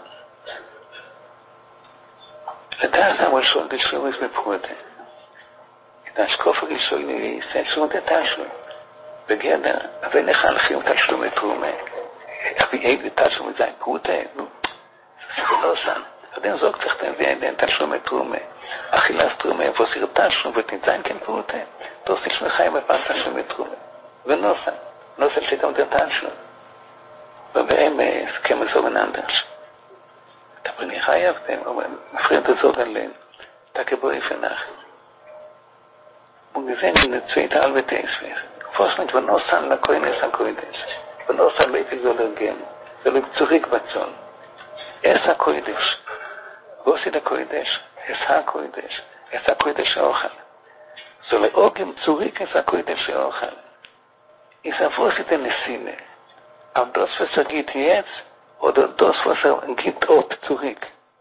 Speaker 2: Das haben wir schon, die Schule ist mit Brüte. Das Koffer ist schon ist schon der Tasche. Begehender, wenn ich anfing, das du mit Trumme. Aber ich habe das schon mit seinem Brüte. Das ist los an. Und dann sagt sich dann, wer den Tasche mit Trumme. Achilles Trumme, wo sie Tasche wird nicht sein, kein Brüte. Das ist nicht ein paar Tasche mit Trumme. Und Nosan. Nosan steht um der Tasche. Und bei ihm ist, kämen so anders. Da bin ich auf dem, aber Freunde sagen lehnen. Da geboren für Nacht. Und wir sehen in der zweiten halbe Tagesweise. Was mit von Nosan la Koines a Koides. Von Nosan beitig soll gehen. Soll zurück bezahlen. Es a Koides. Was ist der Koides? Es a Koides. Es a Koides Ochel. Soll auch zurück es a Koides Ochel. Ist was ist eine Sinne? Aber das, was geht jetzt, oder das, was geht auch zurück.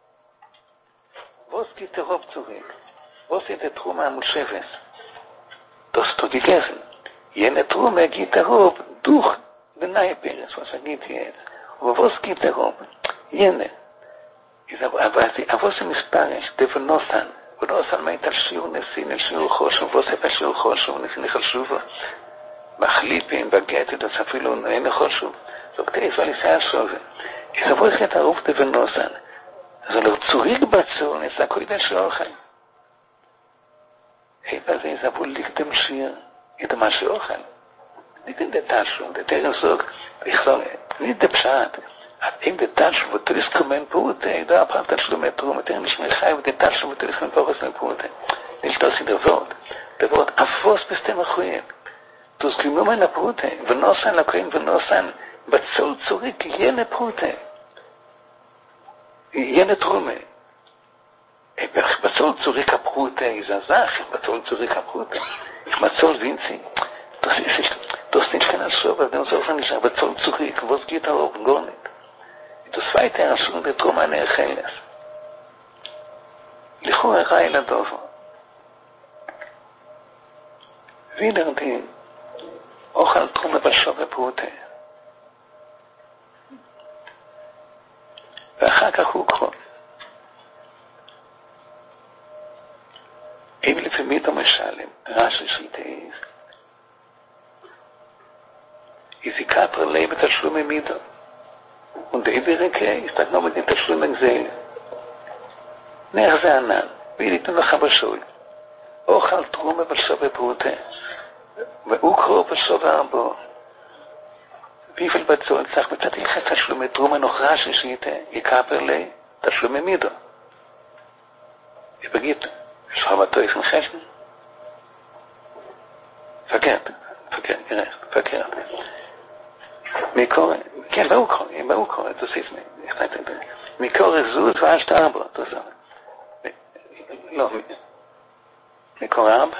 Speaker 2: Was geht auch zurück? Was ist der Truma am Sheves? Das ist gegessen. Jene Trumme geht darauf durch den Neiperes, was geht jetzt. Aber was geht darauf? Jene. Aber was ist Parisch? Der von Nosan. Von Nosan meint als Schiur Nessin, als Schiur Choshu. Was ist als Schiur Choshu? Und es ist nicht als Schufa. מחליפים, בגטת, אז אפילו אין לכל שוב. זאת כתב, אבל יסע שווה. יסבו איך את הרופטה ונוסן. אז לא צוריק בצור, נסע קוידש אוכל. איפה זה יסבו לקדם שיר, את מה שאוכל. ניתן דתשו, דתרם סוג, לכתוב, ניתן פשעת. אם דתשו ותריס קומן פרוטה, דו הפעם תשלום מטרום, תרם לשמי חי ודתשו ותריס קומן פרוטה לפרוטה. נלתוסי דבות, אפוס בסתם אחויים. תוזכימו מן הפרוטה, ונוסן לקויים ונוסן, בצול צוריק ינה פרוטה. ינה תרומה. בצול צוריק הפרוטה, יזזח, בצול צוריק הפרוטה. בצול וינצי. תוסניש כאן השוב, אז נעזור לכם נשאר בצול צוריק, ווס הרוב גורנית. תוספי תרשו לתרומה נאכלס. לכו הרעי לדובו. וידרדין, אוכל תרומה בשוב הפרוטה. ואחר כך הוא קרוב. אם לפעמים משלם, רש"י שיטייז, יזיקפר לב בתשלומי מידו. ונדאי ברקי, הסתכנו מדין תשלומי גזל. נער זה ענן, ויליתנו לך בשול. אוכל תרומה בשוב הפרוטה. והוא קרוב בשוב ארבו. ויפל בצול צריך מצד הלכת תשלומי תרומה נוכרה ששיטה, יקפר לי תשלומי מידו. ובגיד, שחרבתו יסן חשן? פקרת, מקורא, כן, באו קורא, תוסיף לי, מקורא זוז ואשת ארבו, תוסיף. לא, מקורא ארבע?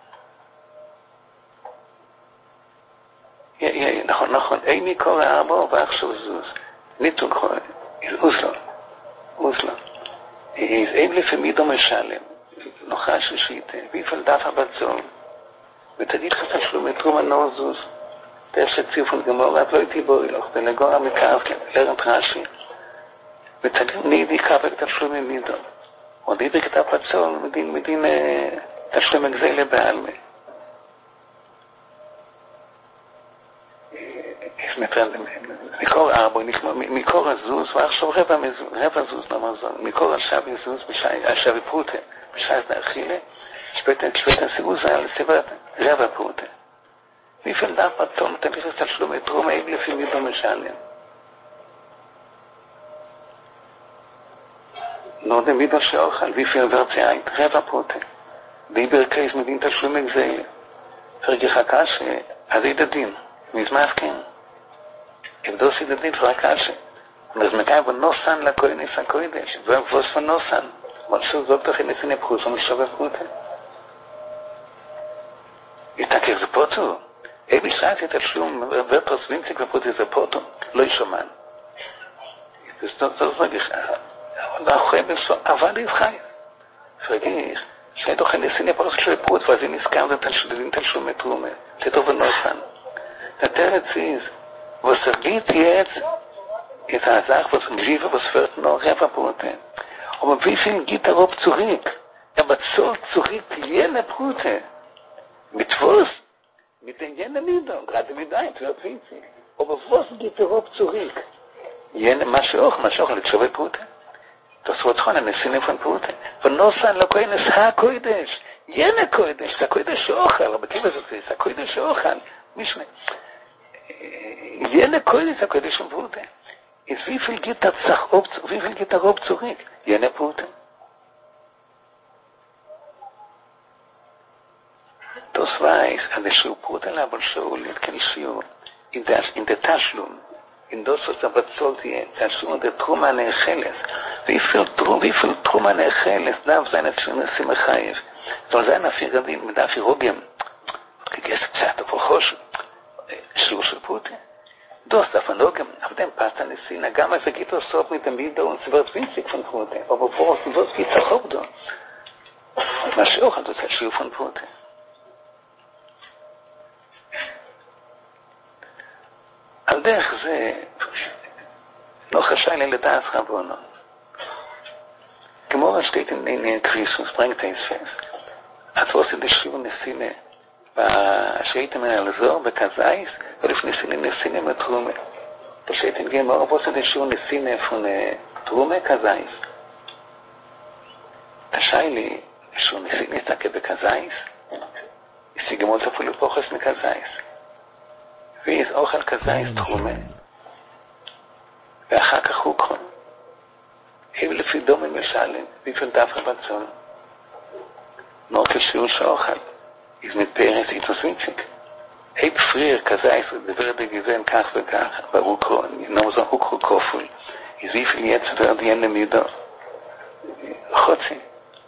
Speaker 2: נכון, אין מקורא ארבו ועכשיו זוז. ניתון קורא, אוזלו. אין לפעמידו משלם. נוחה ששיטה, ויפל דף הבצול, ותגיד לך תשלום תרומה נוזוז, תרשת ציופון גמור, את לא איתי בואי לך, ונגור המקרב, לרנט רש"י, ותגיד נידי קבל תשלום מידו, או נידי כתב בצול, מדין תשלום הגזל לבעלמי. מקור ארבו, מקור הזוז, ועכשיו רבע זוז למזון, מקור השבי זוז, השבי פרוטה, בשעת האכילה, שפטן סיבוזה על סיבת רבע פרוטה. ויפל דף בתום, תמיך תשלום את תרומה, אם לפי מידו משלם. נודה מידו שאוכל, ויפל ורצי עין, רבע פרוטה. דיבר קייס מדין תשלום הגזל. פרגך הקשה, אז ידדין, מזמח כן. יבדוס ידדין פרק קשה. ומזמקאי בנוסן לקוינס הקוידש, ובוס ונוסן. אבל שוב זאת תכי נסיני פחוס ומשווה פרוטה. יתקר זה פוטו. אבי שעתי תשלום ופוס וינציק ופרוטה זה פוטו. לא ישומן. זאת רגש. אחרי בסוף, עבד יזחי. פרגיש. שהיית אוכל נסיני פרוס של פרוט, ואז היא נזכר ותשלום תשלום מטרומה. שטוב ונוסן. נתרת ציז. וסרגית יעץ את העזך וסג'יבה וספרת נו רבע פרוטה. ובביפין גיטה רוב צוריק, בצול צוריק ינה פרוטה, מתפוס, מתן ינה מידו, גרדה מידיים, תלת ויצי, ובבוס גיטה רוב צוריק, ינה מה שאוכל, לתשובה פרוטה, תוספות חונה, נסין איפן פרוטה, ונוסן לקוינס הקוידש, ינה קוידש, זה הקוידש שאוכל, הבתים הזאת זה הקוידש שאוכל, משנה, ינה קוידש, הקוידש של פרוטה, wie viel geht der Rob zurück? Jene Pute. Das weiß, an der Schuhpute, aber Schuhl, nicht kein Schuh. In der Taschlum, in das, was aber zollt ihr, Taschlum und der Truma Necheles. Wie viel Truma Necheles darf sein, als schönes Simachayef? Soll sein, auf ihr Gadin, mit auf ihr Rogem. Gegessen Zeit, auf der Chosch. Schuh של Pute. Das darf man auch, auf dem passt eine Szene, gar mal vergeht das so mit dem Video und es wird winzig von Pute. Aber vor uns, was geht es auch da? Was auch hat das Schuh von Pute. על דרך זה, לא חשאי לי לדעת רבונו. כמו השתית in Christus, bringt es fest. Als was in der Schuhe Nessine, והשייתם על זור בכזייס, ולפני ניסינים לתרומה. בשייתם גמר, בוסד אישור ניסינה פון תרומה כזייס. תשאלי, אישור ניסינה יסתקה בכזייס, יסיגמות אפילו פוחס מכזייס. ויש אוכל כזייס תרומה. ואחר כך הוקרון. היו לפי דומים משלם, ויפל דווקא בצון. נור כשיעור שאוכל. is mit Peres etwas winzig. Hey, früher, Kasais, der würde gesehen, כך וכך, bei Ukro, noch so Ukro-Koful. Ist wie viel jetzt wird jene Mido? Chotzi.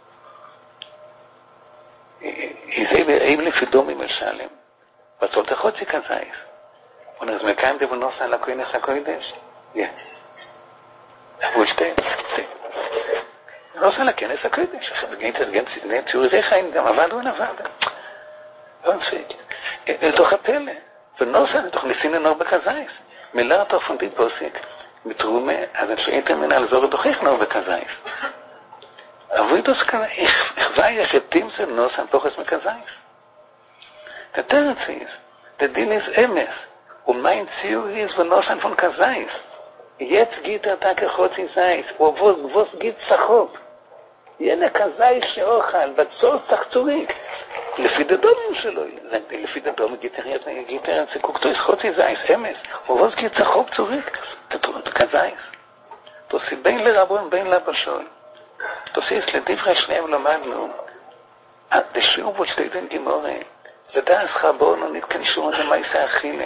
Speaker 2: Ist eben für Domi Melsalem. Was sollte Chotzi Kasais? Und es mir kein Devonos an la Koine Sakoides? Ja. Wo steht? לא עושה לכנס הקודש, עכשיו בגנית ציורי זה חיים, גם עבדו אין עבדה. לא נפק. לתוך הפלא, ונוסע לתוך ניסין הנור בכזייס. מילה לתוך פונדית פוסק, בתרומה, אז אני שאיתם מנה לזור לתוכיך נור בכזייס. אבוידוס כאן, הכווי יחתים של נוסע תוכס מכזייס. כתרת איז, דדין איז אמס, ומיין ציורי איז ונוסע פון כזייס. Jetzt geht da kachot in Zeis, wo geht Sachop? Jene Kazais שאוכל, בצור צח צוריק. לפי דדומים שלו, לפי דדומים גיטר, זה קוקטו ישחוץ in Zeis, אמס, wo geht Sachop צוריק? תתרונות Kazais. תוסי בין לרבון, בין לבשול. תוסי לדברי שניהם למדנו, דשיעור בו שתיתן גימורי, לדעת חבונו נתכנישו את המייסה אכילה.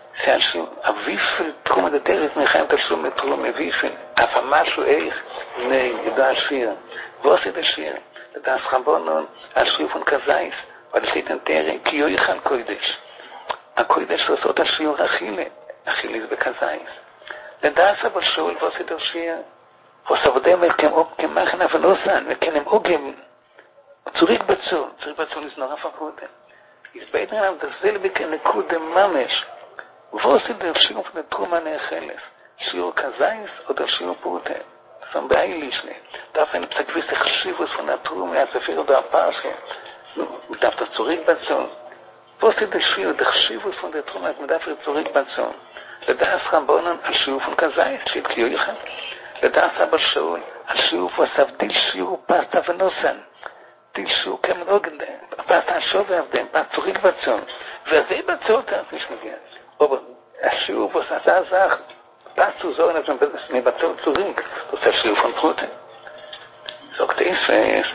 Speaker 2: אביפל תחום הדתרת מחיים תשלום לתרום אביפל אף משהו איך ידע השיר ועושה את השיר לדעת חבונון על שיופון כזייס ועל שליטן תרם כי יו יחל קוידש הקוידש עושה את השיר אכיליס בכזייס לדעת אבל שול ועושה את השיר ועושה עבודם כמחן אבנוסן וכן הם אוגם צוריק בצור לסנור הפקודם הסבייתם עליו דזל בכנקודם ממש Was ist der Schirr von der Truma Necheles? Schirr Kazais oder Schirr Pute? Das ist ein Beilischle. Darf eine gewisse Chshivus von der Truma, als Sefer oder Apasche? Man darf das zurückbezogen. Was ist der Schirr, der Chshivus von der Truma, man darf das zurückbezogen? לדעת רבונן על שיעור von Kazais, steht Kiyochan. לדעת aber schon, על שיעור was auf die Schirr Pasta ונוסן. Die Schirr kämen Ogende, Pasta Schove auf dem, Pasta zurückbezogen. Wer sie bezahlt hat, nicht mehr. Aber השיעור פה עשה זך, פסו זורן את זה מבצע צוריק, עושה שיעור פון פרוטה. זאת איספס,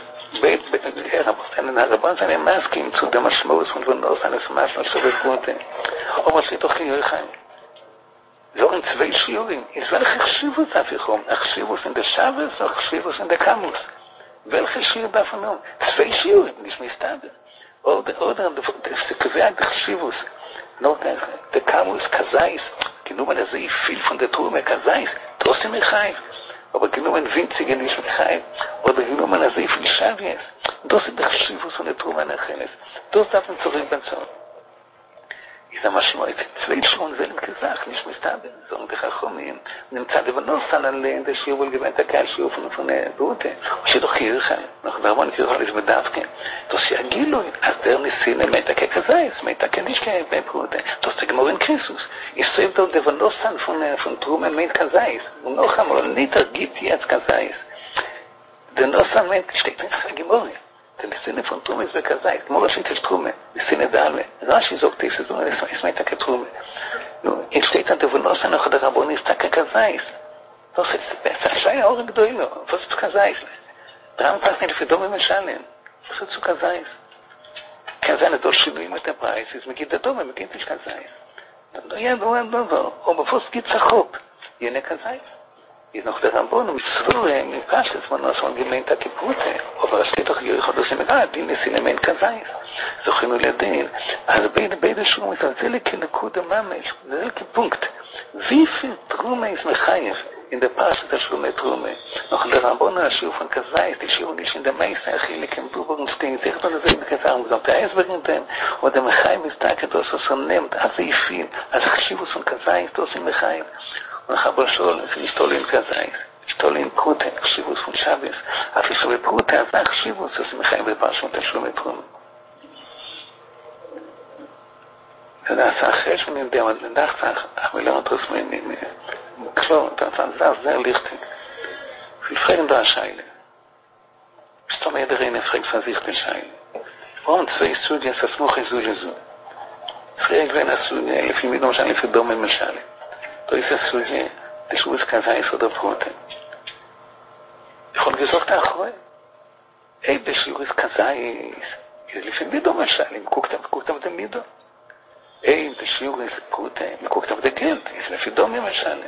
Speaker 2: הרבון זה מסכים, צוד המשמעות פון ונוס, אני שמח לשבת פרוטה. אבל שתוך חיוחיים. זורן צווי שיעורים, יש לך חשיבות אפיכום, החשיבות אין דשאבס או החשיבות אין דקמוס. ולך שיעור באפנום, צווי שיעורים, נשמע סתבר. עוד זה קובע את החשיבות. Noch der Kamus Kazais, genommen er sehr viel von der Truhe Kazais, trotzdem Mechaim, aber genommen winzige nicht Mechaim, oder genommen er sehr viel Schavies. Das ist der Chshivus von der Truhe Necheles. Das darf man zurückbezogen. Ich sage mal schon, zwei Stunden selben gesagt, nicht mehr stabil, sagen die Chachomim, nimmt Zeit über Nossan allein, der Schiur wohl gewinnt, der Keilschiur von der Brute. Und sie doch Kirchen, noch Darmon Kirchen ist bedarfken. Das ist ja Gilui, als der Nissine meint er Kazais, meint er nicht bei Brute. Das ist der Gemor in Christus. Ich sehe doch der Nossan von Trumen meint Kazais. Und noch einmal, nicht er gibt jetzt Kazais. Der Nossan meint, steckt in der Gemor. Der Sinne von Trume ist bekazait. Mora steht es Trume. Die Sinne Dalme. Rashi sagt, es meint er Trume. Nun, jetzt steht da, der Wonossa noch der Rabbon ist da kazait. Das ist besser. Schei auch Gdoilo. Was ist kazait? Dran passt nicht für Dome Meshalem. Was ist zu kazait? Kazait ist doch Schibuim mit der Preis. Es gibt der Dome, gibt nicht kazait. Ja, aber was gibt es Achop? Jene kazait. Ist noch der Rabbon und Srure, mit Pasches, man muss von gemeint der Kipute. Aber es steht doch hier, ich habe das immer gesagt, die ist in der Mensch Kazais. So können wir lernen. Also beide Schuhe, es ist eine Kinekude Mamesh, ein Punkt. Wie viel Trume ist Mechayev in der Pasche der Schuhe Trume? Noch der Rabbon, der Schuhe von Kazais, die Schuhe nicht in der Meister, Achillik, im Buburg stehen, sich von der Seite gesagt, gesagt, der Eisberg in dem, und der Mechayev ist da, das was nimmt, also wie viel, als Chshivus von Kazais, das ist Mechayev. Und ich habe schon, es ist toll in Kazais, es ist toll in Prute, Chshivus von Shabbos, aber es ist so wie Prute, als nach Chshivus, das ist Mechayev, der Pasche und der Schuhe Trume. das Sache schon in der Nacht, aber wir das mein klar, das sehr lichtig. Wir fragen da Scheile. Ist doch mehr drin, fragt von sich den Scheile. Warum zwei Studien versuchen so so? Fragt wenn das so eine für mich noch eine für Dome mit Scheile. Da ist das so das muss kein sein oder Brote. Ich habe gesagt, ach, בשיעור כזאי, לפעמים דומה שאלים, קוקתם דה מידו. בשיעור פרוטה, קוקתם דה גלט, לפי דומה משאלים.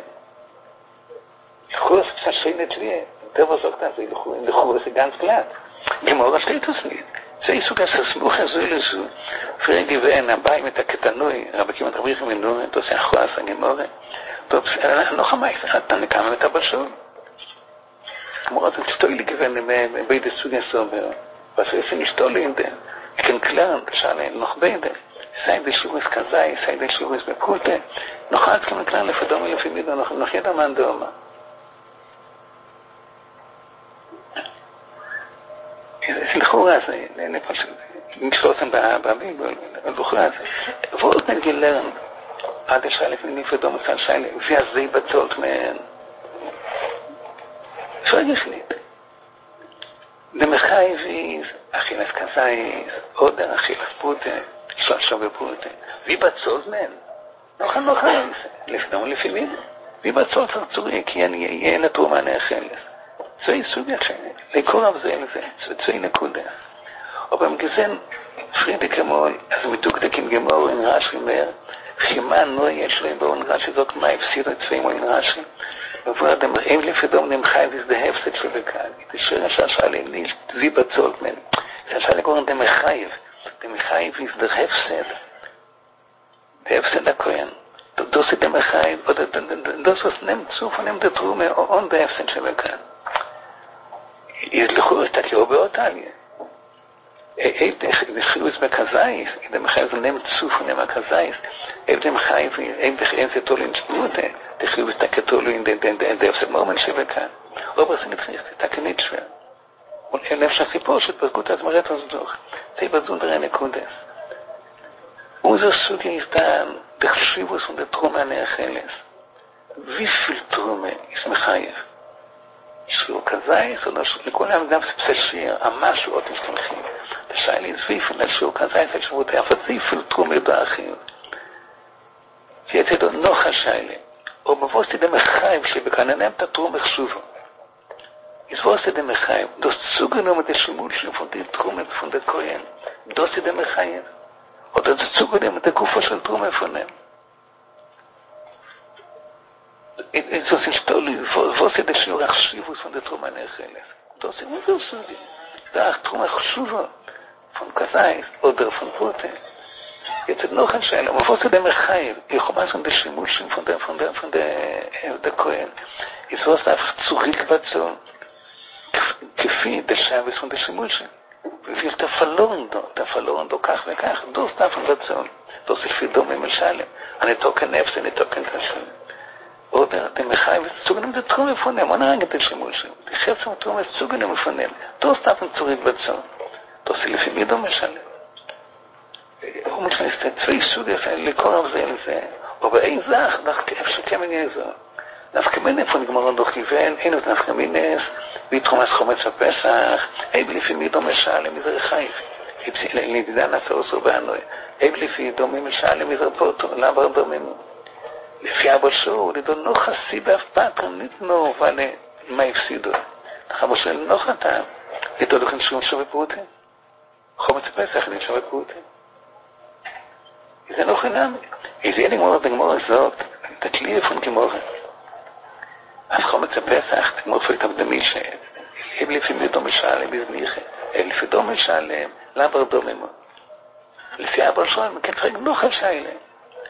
Speaker 2: יכולת ששיינת לי, דבר זוגת, זה לכו, זה ganz glatt. גמור steht es nicht. זה עיסוק הססמוך הזו לזו. פרגי ואין, הבאי מתקתנוי, רבי כמעט רביך מנוי, תעושה אחוה, סגמור. לא חמייס, אתה נקם את הבשול. כמו אז שטוילי gewesen bei der Studiensober. Was ist nicht stolli in der? Ich kann klar, das alle noch beide. Sei der Schuhes Kazai, sei der Schuhes Bekulte. Noch als kann klar für Dom und für mich noch jeder Mann Doma. Es ist לכאורה זה, נשלוטם בביבל, לכאורה זה. ועוד נגלרן, עד השאלה לפני für Dom und Scheile, והזה בצולת מהן. Frage nicht. Der Mechaiv ist Achilles Kazais oder Achilles Pute, Schlafschobe Pute. Wie bezahlt man? noch eins. לפני ולפעמים. wie bezahlt er zurück? יהיה נתרום הנאכלס. זה סוג אחר. לקורב זה לזה. זה נקודה. אבל הם גזן פרידיק אמול, אז מתוקדקים גמור אין רשי מר, חימן לא יש להם באון רשי זאת מה הפסיד את צבעים או אין רשי. ובוא אדם ראים לפדום נמחי וזה ההפסד של בקל. זה שיר השאלה nicht wie bezahlt man. זה השאלה קוראים דמחייב. דמחייב ist der Hefsed. Der Hefsed הכהן. Das ist דמחייב, oder das was nimmt zu von dem der Trume und der Hefsed של בקל. לכאורה תקראו באותליה. de Chilus met Kazais, de Mechaiv neemt zu von dem Kazais, de Mechaiv, de Tol in Spute, de Chilus taketolu in de Efsed Moment Sheveka. Aber es ist nicht richtig, das ist nicht schwer. Und אפשר סיפור שתפרקות הזמרת הזאת דוח. זה בסונדרה נקודס. Unser Sugi ist dann der Chivus und der Trume an der Acheles. Wie viel Trume ist Mechaiv? שיעור כזייס, או לכולם גם ספסשיר, המשהו עוד משתמכים. השאלה היא זוויפן לשיעור כזייס, על שבותי, אבל זוויפן תרומי באחים. שיצא נוח השאלה, או מבוסתי דמחייב, שבכננם את התרום החשובו. מבוסתי דמחייב, דוס צוגנו את השימול של פונדי תרומת פונדי כהן. דוסי דמחייב, או דוס צוגנו את הגופו של תרומה פונם. So sind Stolli, wo ist der Schur Achschivus von der Truma Necheles? Das ist unser Sugi. Da Truma Achschuva von Kazais oder von Pute. Jetzt noch ein Schein, aber wo ist der Mechaiv? Ich komme aus dem Schimushim von der Kohen. Ist was einfach zurückbezogen, gefühlt der Schabes von der Schimushim. Wie ist der verloren da, kach und kach. Das ist davon bezogen. Das ist für Dome Meshalem. Eine Token Nefs, eine Token Tashem. Oder der Mechaiv ist zugenommen der Trumme von dem, ohne eigentlich der Schimushim. Die Chefs von Trumme ist zugenommen von dem. Das darf man zurückbezogen. Das ist für mich Dome Meshalem. Und man ist der zwei Suge von Lekor auf Seele. Aber eine Sache, nach Kefsche kämen ja so. Nach Gemeinde von Gmoron durch die Welt, und nach Gemeinde wie Thomas Chometz Pesach, für mich Dome Meshalem ist der Chaiv. לדידן הסעוסו בענוי. לפי דומים משאלים מזרפותו, לבר דומים. לפי הבושו, לדון לא חסי באף פטר, ניתנו, ואלה, מה הפסידו? החבושל לא חתם. איתו לכן שום שווה פרוטה. חומץ פסח, אני שווה פרוטה. זה לא חינם. איזה נגמור את הגמור הזאת, תתלי איפון גמור. אז חומץ הפסח, תגמור פריטה בדמי שאת. לפי דום משאלים בזניחה. לפי דום משאלים, לבר דומים. לפי הבושו, מכן פרק לא חשאי להם.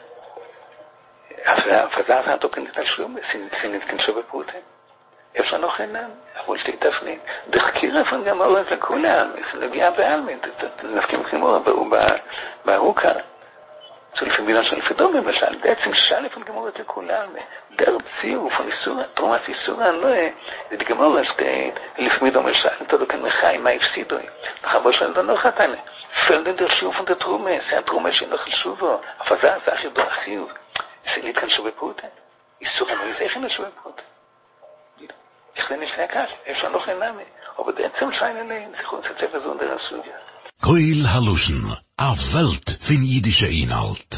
Speaker 2: אבל זה אתה תוקן את השלום, סינית כנשו בפרוטה. אפשר לא חינם, אבל שתי תפנית. דחקיר איפון גם אוהב לכולם, זה נגיע בעלמית, נפקים כמו ברוקה. so לפי מילה של לפי דומה, בשל בעצם שלף וגמורת לכולם, דר ציור, פוניסורה, תרומת איסורה, לא, לגמור לסקייט, לפי דומה של, תודו כאן מחי, מה הפסידו, וחבו של דונו חתנה, פלדן דר שיוף ונדה תרומה, זה התרומה שאינו חשובו, הפזה זה הכי דור החיוב, זה להתכן שווה פרוטה, איסורה, לא איזה הכי שווה פרוטה. איך זה נפלא קל, יש לנו חינמי, אבל בעצם שיין אליהם, זכרו נצצף וזון דר הסוגיה.
Speaker 1: Koil Haluschen, a Welt von jüdischer Inhalt.